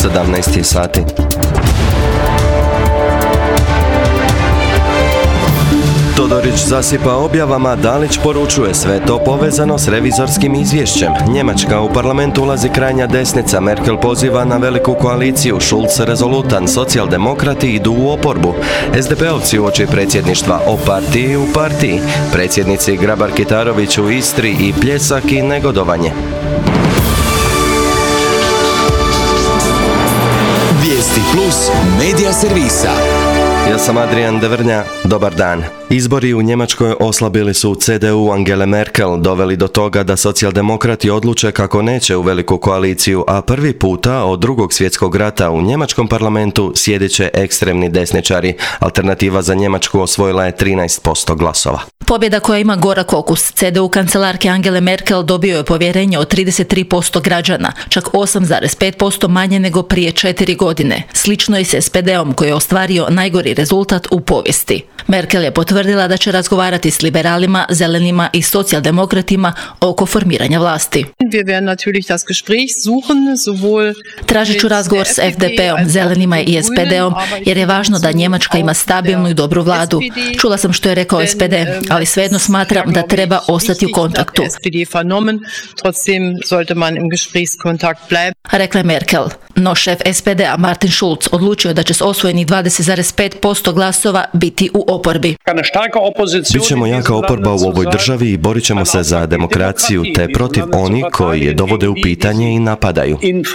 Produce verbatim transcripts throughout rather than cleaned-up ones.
sedamnaest sati. Todorić zasipa objavama, Dalić poručuje sve to povezano s revizorskim izvješćem. Njemačka u parlamentu ulazi krajnja desnica, Merkel poziva na veliku koaliciju, Schulz rezolutan, socijaldemokrati idu u oporbu. es de pe-ovci uoči predsjedništva o partiji u partiji, predsjednici Grabar-Kitarović u Istri i pljesak i negodovanje. Vijesti plus medija servisa. Ja sam Adrian Devrnja, dobar dan. Izbori u Njemačkoj oslabili su ce de u Angele Merkel, doveli do toga da socijaldemokrati odluče kako neće u veliku koaliciju, a prvi puta od drugog svjetskog rata u njemačkom parlamentu sjedit će ekstremni desničari. Alternativa za Njemačku osvojila je trinaest posto glasova. Pobjeda koja ima gorak okus. ce de u kancelarke Angele Merkel dobio je povjerenje od trideset tri posto građana, čak osam zarez pet posto manje nego prije četiri godine. Slično je s es pe de-om koji je ostvario najgori rezultat u povijesti. Merkel je potvrdila da će razgovarati s liberalima, zelenima i socijaldemokratima oko formiranja vlasti. Tražit ću razgovor s ef de pe-om, zelenima i es pe de-om, jer je važno da Njemačka ima stabilnu i dobru vladu. Čula sam što je rekao es pe de, ali svejedno smatram da treba ostati u kontaktu. Rekla je Merkel. No šef es pe de-a Martin Schulz odlučio da će s osvojenih dvadeset zarez pet posto glasova biti u oporbi. Bićemo jaka oporba u ovoj državi i borit ćemo se za demokraciju te protiv onih koji je dovode u pitanje i napadaju.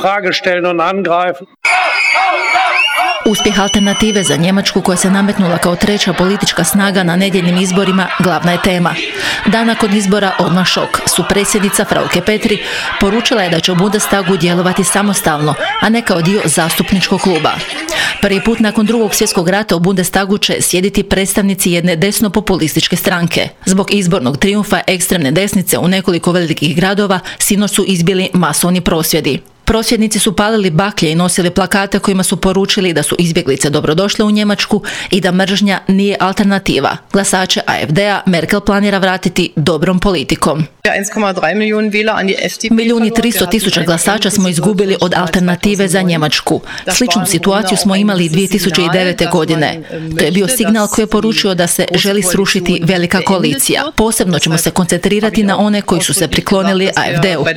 Uspjeh alternative za Njemačku koja se nametnula kao treća politička snaga na nedjeljnim izborima glavna je tema. Dan nakon izbora odmah šok. Su predsjednica Frauke Petri poručila je da će u Bundestagu djelovati samostalno, a ne kao dio zastupničkog kluba. Prvi put nakon drugog svjetskog rata u Bundestagu će sjediti predstavnici jedne desno-populističke stranke. Zbog izbornog trijumfa ekstremne desnice u nekoliko velikih gradova sinoć su izbili masovni prosvjedi. Prosvjednici su palili baklje i nosili plakate kojima su poručili da su izbjeglice dobrodošle u Njemačku i da mržnja nije alternativa. Glasače a ef de-a Merkel planira vratiti dobrom politikom. Milijun i tristo tisuća glasača smo izgubili od alternative za Njemačku. Sličnu situaciju smo imali dvije tisuće devete. godine. To je bio signal koji je poručio da se želi srušiti velika koalicija. Posebno ćemo se koncentrirati na one koji su se priklonili a ef de-u.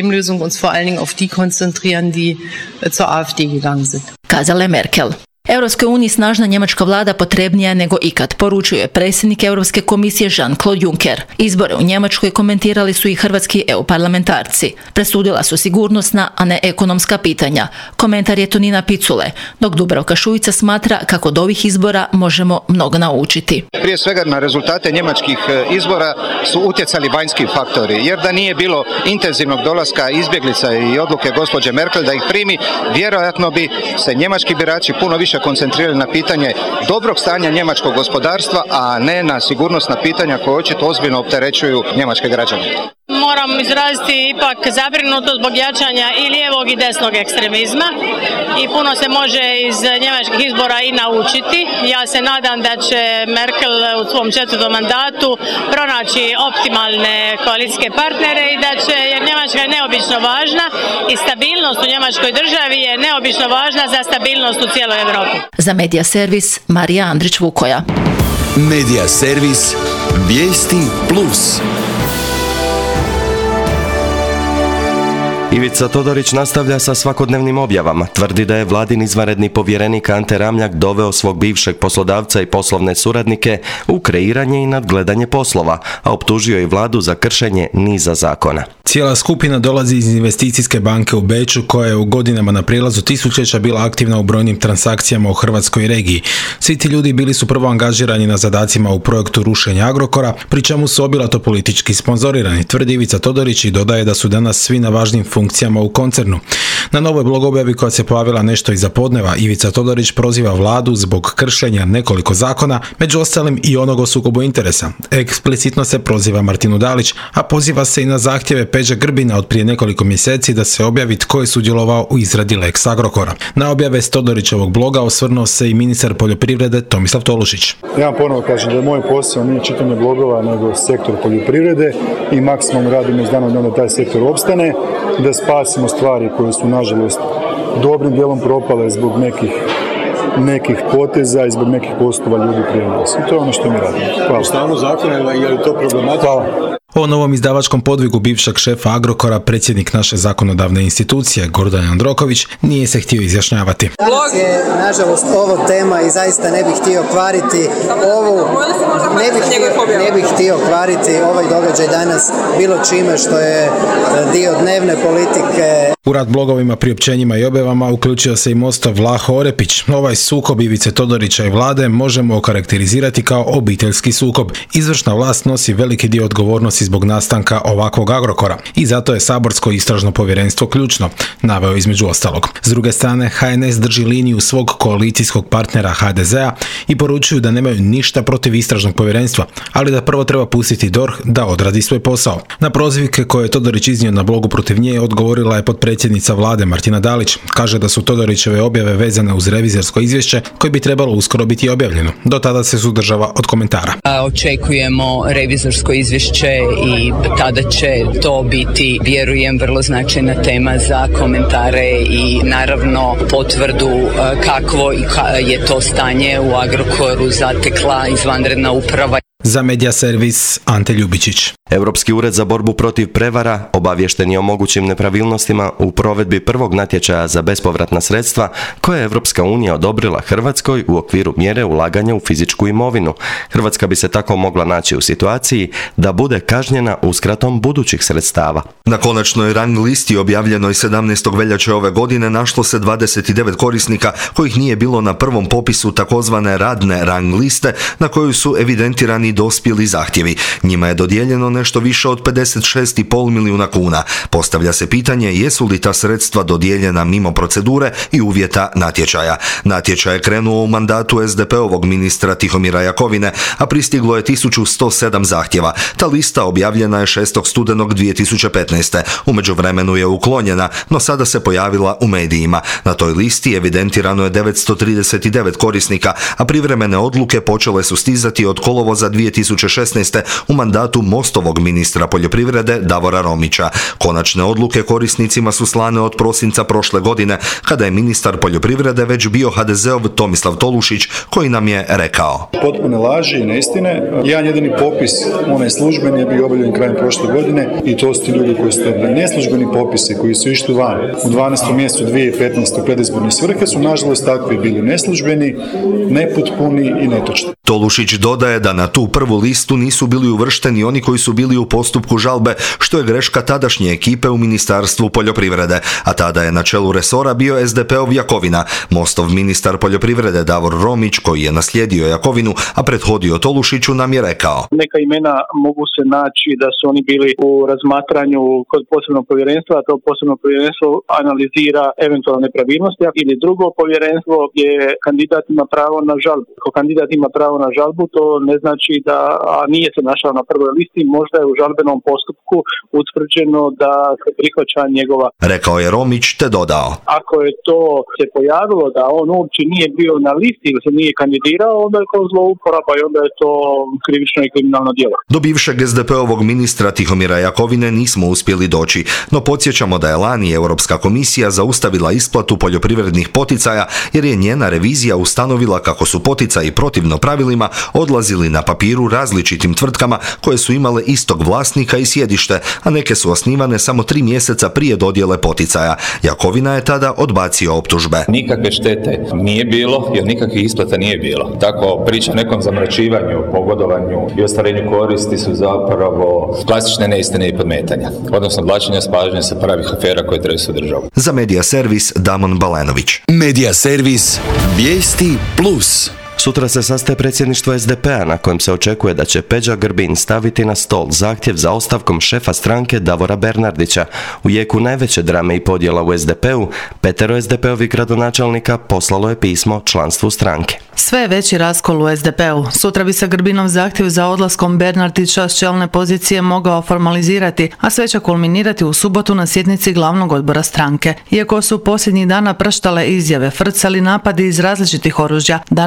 die zur a ef de gegangen sind. Kazala je Merkel. Europskoj uniji snažna njemačka vlada potrebnija nego ikad, poručuje predsjednik Europske komisije Jean-Claude Juncker. Izbore u Njemačkoj komentirali su i hrvatski e u parlamentarci. Presudila su sigurnosna, a ne ekonomska pitanja. Komentar je Tonina Picule, dok Dubravka Šuica smatra kako od ovih izbora možemo mnogo naučiti. Prije svega na rezultate njemačkih izbora su utjecali vanjski faktori, jer da nije bilo intenzivnog dolaska izbjeglica i odluke gospođe Merkel da ih primi, vjerojatno bi se njemački birači puno više koncentrirali na pitanje dobrog stanja njemačkog gospodarstva, a ne na sigurnosna pitanja koje očito ozbiljno opterećuju njemačke građane. Moram izraziti ipak zabrinutost zbog jačanja i lijevog i desnog ekstremizma i puno se može iz njemačkih izbora i naučiti. Ja se nadam da će Merkel u svom četvrtom mandatu pronaći optimalne koalicijske partnere i da će, jer Njemačka je neobično važna i stabilnost u njemačkoj državi je neobično važna za stabilnost u cijeloj Europi. Za Medija servis Marija Andrić-Vukoja. Medija servis Vijesti plus. Ivica Todorić nastavlja sa svakodnevnim objavama. Tvrdi da je vladin izvanredni povjerenik Ante Ramljak doveo svog bivšeg poslodavca i poslovne suradnike u kreiranje i nadgledanje poslova, a optužio je vladu za kršenje niza zakona. Cijela skupina dolazi iz investicijske banke u Beču koja je u godinama na prijelazu tisućljeća bila aktivna u brojnim transakcijama u hrvatskoj regiji. Svi ti ljudi bili su prvo angažirani na zadacima u projektu rušenja Agrokora, pri čemu su obilato politički sponzorirani, tvrdi Ivica Todorić i dodaje da su danas svi na važnim funkcijama u koncernu. Na novoj blog objavi koja se pojavila nešto iza podneva, Ivica Todorić proziva vladu zbog kršenja nekoliko zakona, među ostalim i onog o sukobu interesa. Eksplicitno se proziva Martinu Dalić, a poziva se i na zahtjeve Peđe Grbina od prije nekoliko mjeseci da se objavi tko je sudjelovao u izradi Lex Agrokora. Na objave s Todorićevog bloga osvrnuo se i ministar poljoprivrede Tomislav Tolušić. Ja ponovo kažem da je moj posao nije čitanje blogova nego sektor poljoprivrede i maksimalno radimo iz dana u dan da taj sektor opstane, da spasimo stvari koje su nažalost dobrim dijelom propale zbog nekih nekih poteza i zbog nekih postupaka ljudi prije nas. I to je ono što mi radimo. Hvala. Stalno zakon, je li to problematično? Hvala. O novom izdavačkom podvigu bivšeg šefa Agrokora, predsjednik naše zakonodavne institucije, Gordan Jandroković, nije se htio izjašnjavati. Danas je, nažalost, ovo tema i zaista ne bih htio kvariti ovu, ne bih htio, ne bih htio kvariti ovaj događaj danas bilo čime što je dio dnevne politike. U rad blogovima, priopćenjima i objavama uključio se i Mostov Vlaho Orepić. Ovaj sukob Ivice Todorića i vlade možemo okarakterizirati kao obiteljski sukob. Izvršna vlast nosi veliki dio odgovornosti zbog nastanka ovakvog Agrokora i zato je saborsko istražno povjerenstvo ključno, naveo između ostalog. S druge strane, ha en es drži liniju svog koalicijskog partnera ha de zea i poručuju da nemaju ništa protiv istražnog povjerenstva, ali da prvo treba pustiti D O R H da odradi svoj posao. Na prozivke koje je Todorić iznio na blogu protiv nje odgovorila je potpredsjednica vlade Martina Dalić. Kaže da su Todorićeve objave vezane uz revizorsko izvješće koje bi trebalo uskoro biti objavljeno. Do tada se suzdržava od komentara. Očekujemo revizorsko izvješće i tada će to biti, vjerujem, vrlo značajna tema za komentare i naravno potvrdu kakvo je to stanje u Agrokoru zatekla izvanredna uprava. Za Medija servis Ante Ljubičić. Europski ured za borbu protiv prevara obaviješten je o mogućim nepravilnostima u provedbi prvog natječaja za bespovratna sredstva koje je Europska unija odobrila Hrvatskoj u okviru mjere ulaganja u fizičku imovinu. Hrvatska bi se tako mogla naći u situaciji da bude kažnjena uskratom budućih sredstava. Na konačnoj rang listi objavljenoj sedamnaestog veljače ove godine našlo se dvadeset devet korisnika kojih nije bilo na prvom popisu takozvane radne rang liste na koju su evidentirani dospjeli zahtjevi. Njima je dodijeljeno nešto više od pedeset šest zarez pet milijuna kuna. Postavlja se pitanje jesu li ta sredstva dodijeljena mimo procedure i uvjeta natječaja. Natječaj je krenuo u mandatu es de pe-ovog ministra Tihomira Jakovine, a pristiglo je tisuću sto sedam zahtjeva. Ta lista objavljena je šestog studenog dvije tisuće petnaeste. U međuvremenu je uklonjena, no sada se pojavila u medijima. Na toj listi evidentirano je devetsto trideset devet korisnika, a privremene odluke počele su stizati od kolovoza dvije tisuće šesnaeste. u mandatu Mostovog ministra poljoprivrede Davora Romića. Konačne odluke korisnicima su slane od prosinca prošle godine, kada je ministar poljoprivrede već bio ha de zeov Tomislav Tolušić, koji nam je rekao: Potpune laži i neistine. Jedan jedini popis, onaj službeni, je bio objavljen krajem prošle godine i to su ti ljudi koji su dobili. Neslužbeni popisi koji su išli van u dvanaestom mjesecu dvije tisuće petnaeste. u predizborne svrhe su nažalost takvi bili neslužbeni, nepotpuni i netočni. Tolušić dodaje da na tu prvu listu nisu bili uvršteni oni koji su bili u postupku žalbe, što je greška tadašnje ekipe u Ministarstvu poljoprivrede, a tada je na čelu resora bio es de pe-ov Jakovina. Mostov ministar poljoprivrede Davor Romić, koji je naslijedio Jakovinu, a prethodio Tolušiću, nam je rekao: Neka imena mogu se naći da su oni bili u razmatranju kod posebnog povjerenstva, a to posebno povjerenstvo analizira eventualne nepravilnosti, ili drugo povjerenstvo gdje kandidat ima pravo na žalbu. Ako kandidat ima pravo na žalbu, to ne znači da a nije se našao na prvoj listi, možda je u žalbenom postupku utvrđeno da se prihvaća njegova. Rekao je Romić te dodao: Ako je to se pojavilo da on uopće nije bio na listi ili se nije kandidirao, onda je to zlouporaba i onda je to krivično i kriminalno djelo. Do bivšeg es de pe-ovog ministra Tihomira Jakovine nismo uspjeli doći, no podsjećamo da je lani Europska komisija zaustavila isplatu poljoprivrednih poticaja jer je njena revizija ustanovila kako su poticaji protivno pravilima odlazili na papiru različitim tvrtkama koje su imale istog vlasnika i sjedište, a neke su osnivane samo tri mjeseca prije dodjele poticaja. Jakovina je tada odbacio optužbe. Nikakve štete nije bilo jer nikakvih isplata nije bilo. Tako priča o nekom zamračivanju, pogodovanju i ostvarenju koristi su zapravo klasične neistine i podmetanja, odnosno odvlačenja s pažnje sa pravih afera koje tresu državu. Za Medija servis Damon Balenović. Medija servis Vijesti plus. Sutra se sastaje predsjedništvo es de pe-a na kojem se očekuje da će Peđa Grbin staviti na stol zahtjev za ostavkom šefa stranke Davora Bernardića. U jeku najveće drame i podjela u es de pe-u, petero es de pe-ovih gradonačelnika poslalo je pismo članstvu stranke. Sve je veći raskol u es de pe-u. Sutra bi se Grbinov zahtjev za odlaskom Bernardića s čelne pozicije mogao formalizirati, a sve će kulminirati u subotu na sjednici glavnog odbora stranke. Iako su posljednjih dana prštale izjave, frcali napadi iz različitih oružja, danas es de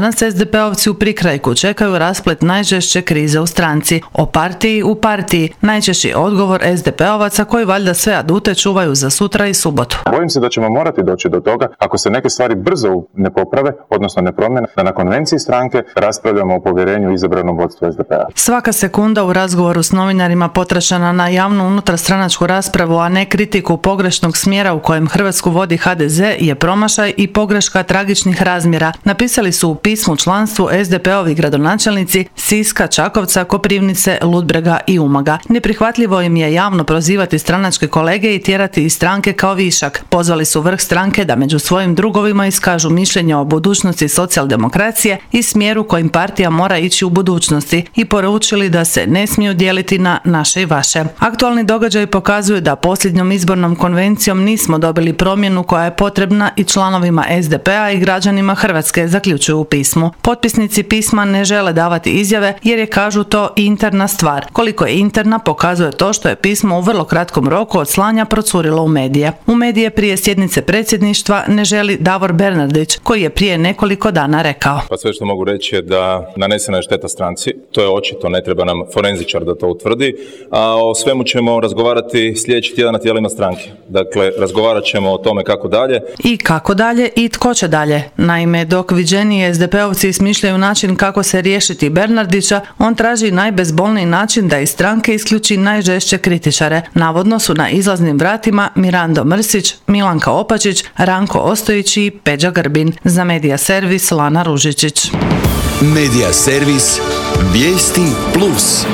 de pe-ovci u prikrajku čekaju rasplet najžešće krize u stranci. O partiji u partiji, najčešći odgovor es de pe-ovaca koji valjda sve adute čuvaju za sutra i subotu. Bojim se da ćemo morati doći do toga, ako se neke stvari brzo ne poprave, odnosno ne promjene, da na konvenciji stranke raspravljamo o povjerenju izabranom vodstvu es de pe-a. Svaka sekunda u razgovoru s novinarima potrašena na javnu unutarstranačku raspravu, a ne kritiku pogrešnog smjera u kojem Hrvatsku vodi ha de ze je promašaj i pogreška tragičnih razmjera, napisali su u pismu članstvu es de pe-ovi gradonačelnici Siska, Čakovca, Koprivnice, Ludbrega i Umaga. Neprihvatljivo im je javno prozivati stranačke kolege i tjerati iz stranke kao višak. Pozvali su vrh stranke da među svojim drugovima iskažu mišljenje o budućnosti socijaldemokracije i smjeru kojim partija mora ići u budućnosti i poručili da se ne smiju dijeliti na naše i vaše. Aktualni događaj pokazuju da posljednjom izbornom konvencijom nismo dobili promjenu koja je potrebna i članovima es de pe-a i građanima Hrvatske, zaključuju u pismu. Potpisnici pisma ne žele davati izjave jer je, kažu, to interna stvar. Koliko je interna pokazuje to što je pismo u vrlo kratkom roku od slanja procurilo u medije. U medije prije sjednice predsjedništva ne želi Davor Bernardić, koji je prije nekoliko dana rekao. Pa sve što mogu reći je da nanesena je šteta stranci, to je očito, ne treba nam forenzičar da to utvrdi, a o svemu ćemo razgovarati sljedeći tjedan na tijelima stranke. Dakle, razgovarat ćemo o tome kako dalje. I kako dalje i tko će dalje. Naime, dok viđeniji es de pe-ovci smišljaju način kako se riješiti Bernardića, on traži najbezbolniji način da iz stranke isključi najžešće kritičare. Navodno su na izlaznim vratima Mirando Mrsić, Milanka Opačić, Ranko Ostojić i Peđa Grbin. Za Medija servis Lana Ružičić. Medija servis Vijesti Plus.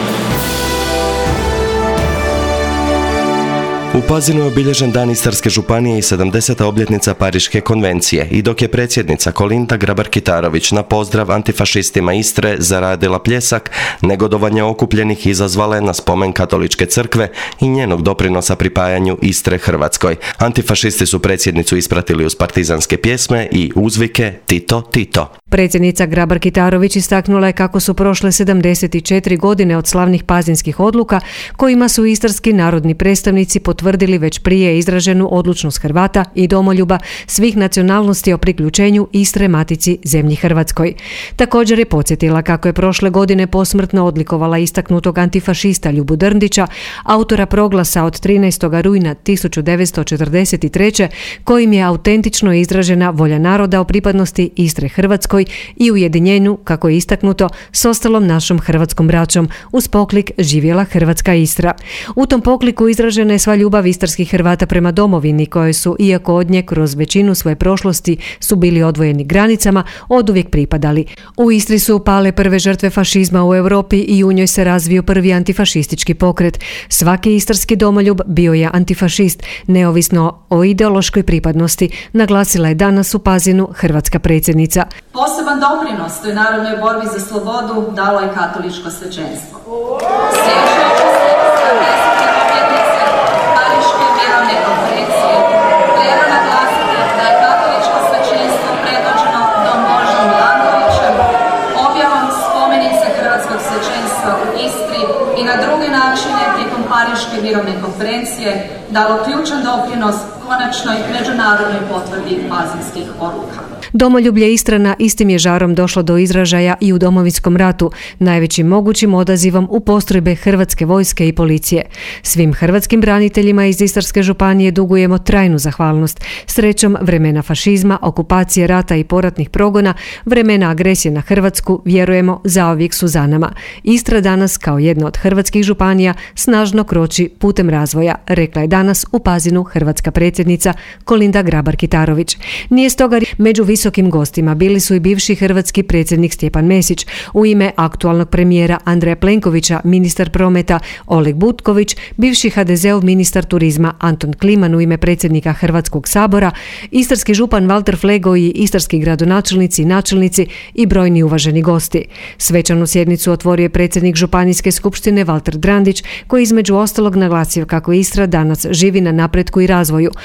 U Pazinu je obilježen Dan Istarske županije i sedamdeseta obljetnica Pariške konvencije i dok je predsjednica Kolinda Grabar-Kitarović na pozdrav antifašistima Istre zaradila pljesak, negodovanje okupljenih izazvala je na spomen Katoličke crkve i njenog doprinosa pripajanju Istre Hrvatskoj. Antifašisti su predsjednicu ispratili uz partizanske pjesme i uzvike Tito, Tito. Predsjednica Grabar-Kitarović istaknula je kako su prošle sedamdeset četiri godine od slavnih pazinskih odluka kojima su istarski narodni predstavnici potvrdili već prije izraženu odlučnost Hrvata i domoljuba svih nacionalnosti o priključenju Istre matici zemlji Hrvatskoj. Također je podsjetila kako je prošle godine posmrtno odlikovala istaknutog antifašista Ljubu Drndića, autora proglasa od trinaestog rujna tisuću devetsto četrdeset treće kojim je autentično izražena volja naroda o pripadnosti Istre Hrvatskoj i ujedinjenju, kako je istaknuto, s ostalom našom hrvatskom braćom uz poklik Živjela Hrvatska Istra. U tom pokliku izražena je sva ljubav istarskih Hrvata prema domovini koje su, iako od nje kroz većinu svoje prošlosti su bili odvojeni granicama, oduvijek pripadali. U Istri su upale prve žrtve fašizma u Europi i u njoj se razvio prvi antifašistički pokret. Svaki istarski domoljub bio je antifašist, neovisno o ideološkoj pripadnosti, naglasila je danas u Pazinu hrvatska predsjednica. Poseban doprinos toj narodnoj borbi za slobodu dalo je katoličko svećenstvo. Sjećajući se sedamdesete obljetnice Pariške mirovne konferencije, treba naglasiti da je katoličko svećenstvo predvođeno dom Božom Milanovićem, objavom spomenice hrvatskog svećenstva u Istri i na druge načine tijekom Pariške mirovne konferencije dalo ključan doprinos konačnoj međunarodnoj potvrdi pazinskih odluka. Domoljublje Istrana istim je žarom došlo do izražaja i u Domovinskom ratu, najvećim mogućim odazivom u postrojbe Hrvatske vojske i policije. Svim hrvatskim braniteljima iz Istarske županije dugujemo trajnu zahvalnost. Srećom, vremena fašizma, okupacije, rata i poratnih progona, vremena agresije na Hrvatsku, vjerujemo, zauvijek su za nama. Istra danas, kao jedna od hrvatskih županija, snažno kroči putem razvoja, rekla je danas u Pazinu hrvatska predsjednica Kolinda Grabar-Kitarović. Nije stoga među visokim gostima bili su i bivši hrvatski predsjednik Stjepan Mesić, u ime aktualnog premijera Andreja Plenkovića ministar prometa Oleg Butković, bivši ha de zeov ministar turizma Anton Kliman u ime predsjednika Hrvatskog sabora, istarski župan Valter Flego i istarski gradonačelnici i načelnici i brojni uvaženi gosti. Svečanu sjednicu otvorio je predsjednik Županijske skupštine Valter Drandić, koji između ostalog naglasio kako Istra danas živi na napretku i razvoju,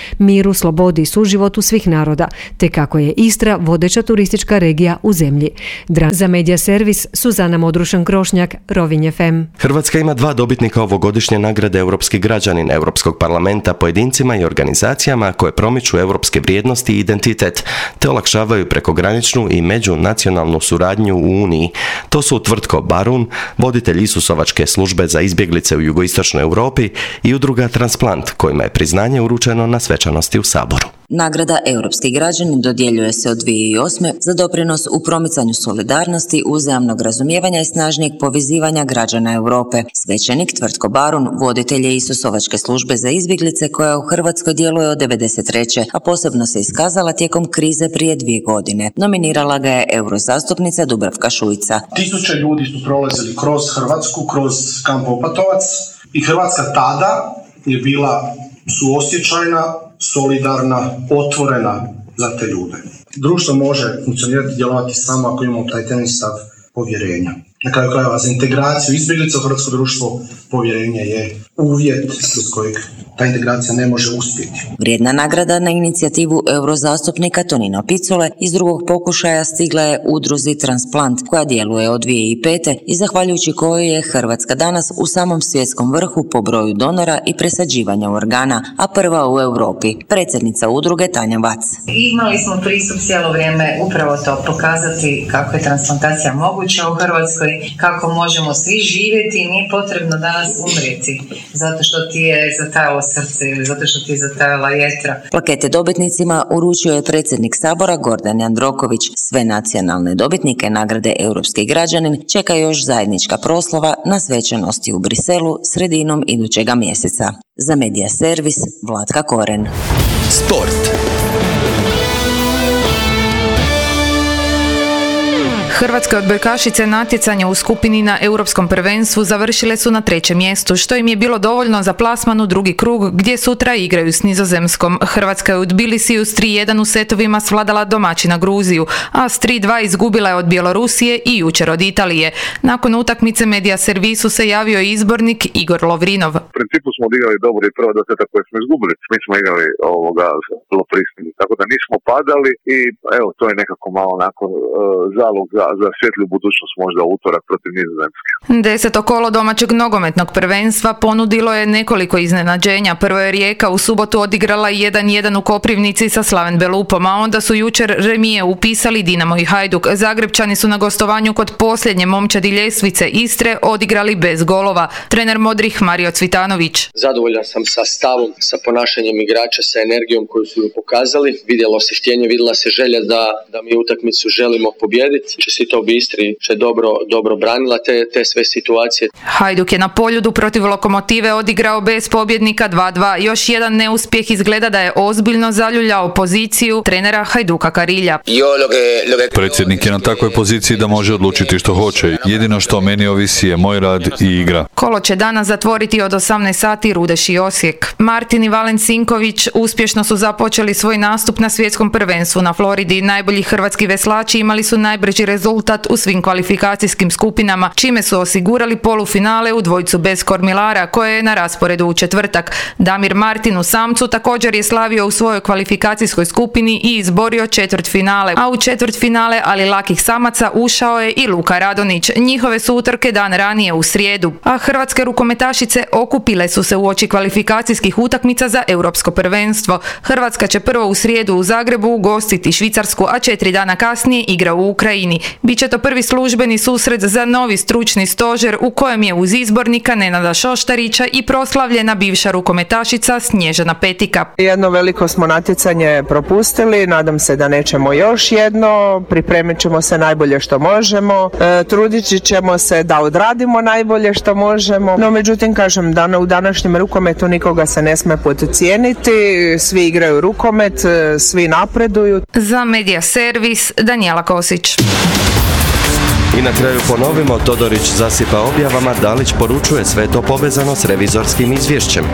miru, slobodi i suživotu svih naroda, te kako je Istra vodeća turistička regija u zemlji. Dra- za Medija servis, Suzana Modrušan-Krošnjak, Rovinj ef em. Hrvatska ima dva dobitnika ovogodišnje nagrade Europski građanin Europskog parlamenta pojedincima i organizacijama koje promiču europske vrijednosti i identitet, te olakšavaju prekograničnu i međunacionalnu suradnju u Uniji. To su Tvrtko Barun, voditelj Isusovačke službe za izbjeglice u jugoistočnoj Europi, i udruga Transplant, kojima je priznanje uručeno na svečanosti u Saboru. Nagrada Europski građanin dodjeljuje se od dvije tisuće osme za doprinos u promicanju solidarnosti, uzajamnog razumijevanja i snažnijeg povezivanja građana Europe. Svećenik Tvrtko Barun, voditelj je Isusovačke službe za izbjeglice koja u Hrvatskoj djeluje od devedeset treće a posebno se iskazala tijekom krize prije dvije godine. Nominirala ga je eurozastupnica Dubravka Šuica. Tisuće ljudi su prolazili kroz Hrvatsku, kroz kamp Opatovac i Hrvatska tada je bila suosjećajna, solidarna, otvorena za te ljude. Društvo može funkcionirati, djelovati samo ako imamo taj temeljni stav povjerenja. Na kraju krajeva, za integraciju izbjeglica u hrvatsko društvo povjerenje je uvjet bez kojeg ta integracija ne može uspjeti. Vrijedna nagrada na inicijativu eurozastupnika Tonino Picule iz drugog pokušaja stigla je udruzi Transplant, koja djeluje od dvije tisuće pete i zahvaljujući kojoj je Hrvatska danas u samom svjetskom vrhu po broju donora i presađivanja organa, a prva u Europi. Predsjednica udruge Tanja Vac. Imali smo pristup cijelo vrijeme upravo to pokazati kako je transplantacija moguća u Hrvatskoj, kako možemo svi živjeti i nije potrebno danas umrijeti zato što ti je zatajalo srce ili zato što ti je zatajala jetra. Plakete dobitnicima uručio je predsjednik Sabora Gordan Jandroković. Sve nacionalne dobitnike nagrade Europski građanin čeka još zajednička proslava na svečanosti u Briselu sredinom idućega mjeseca. Za Medija servis, Vlatka Koren. Sport. Hrvatske odbojkašice natjecanje u skupini na Europskom prvenstvu završile su na trećem mjestu, što im je bilo dovoljno za plasman u drugi krug, gdje sutra igraju s Nizozemskom. Hrvatska je u Tbilisiju s tri jedan u setovima svladala domaćina Gruziju, a s tri dva izgubila je od Bjelorusije i jučer od Italije. Nakon utakmice Medija servisu se javio i izbornik Igor Lovrinov. U principu smo odigrali dobro i prva dva seta koje smo izgubili. Mi smo igrali ovoga vrlo pristojno, tako da nismo padali i evo, to je nekako malo onako uh, zalog za za svjetlju budućnost možda utorak protiv Nizozemske. Deseto kolo domaćeg nogometnog prvenstva ponudilo je nekoliko iznenađenja. Prvo je Rijeka u subotu odigrala jedan jedan u Koprivnici sa Slaven Belupom, a onda su jučer remije upisali Dinamo i Hajduk. Zagrebčani su na gostovanju kod posljednje momčadi ljestvice Istre odigrali bez golova. Trener modrih Mario Cvitanović. Zadovoljan sam sa stavom, sa ponašanjem igrača, sa energijom koju su pokazali. Vidjelo se htjenje, vidjela se želja da, da mi utakmicu želimo pobijediti. Čestitao bi Istri što je dobro, dobro branila te, te sve situacije. Hajduk je na Poljudu protiv Lokomotive odigrao bez pobjednika dva dva. Još jedan neuspjeh izgleda da je ozbiljno zaljuljao poziciju trenera Hajduka Karilja. Predsjednik je na takvoj poziciji da može odlučiti što hoće. Jedino što meni ovisi je moj rad i igra. Kolo će danas zatvoriti od osamnaest sati Rudeš i Osijek. Martin i Valen Sinković uspješno su započeli svoj nastup na svjetskom prvenstvu na Floridi. Najbolji hrvatski veslači imali su najbrži rezultat u svim kvalifikacijskim skupinama, čime su osigurali polufinale u dvojcu bez kormilara, koje je na rasporedu u četvrtak. Damir Martin u samcu također je slavio u svojoj kvalifikacijskoj skupini i izborio četvrtfinale, a u četvrtfinale ali lakih samaca ušao je i Luka Radonić. Njihove su utrke dan ranije u srijedu, a hrvatske rukometašice okupile su se uoči kvalifikacijskih utakmica za Europsko prvenstvo. Hrvatska će prvo u srijedu u Zagrebu ugostiti Švicarsku, a četiri dana kasnije igra u Ukrajini. Biće to prvi službeni susret za novi stručni stožer u kojem je uz izbornika Nenada Šoštarića i proslavljena bivša rukometašica Snježana Petika. Jedno veliko smo natjecanje propustili, nadam se da nećemo još jedno, pripremit ćemo se najbolje što možemo, e, trudit ćemo se da odradimo najbolje što možemo, no međutim kažem da u današnjem rukometu nikoga se ne sme podcijeniti, svi igraju rukomet, svi napreduju. Za Medija servis Danijela Kosić. I na kraju ponovimo, Todorić zasipa objavama, Dalić poručuje, sve to povezano s revizorskim izvješćem.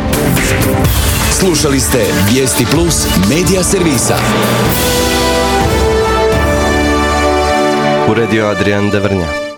Slušali ste Vijesti Plus Medija servisa. Uredio Adrian Devrnja.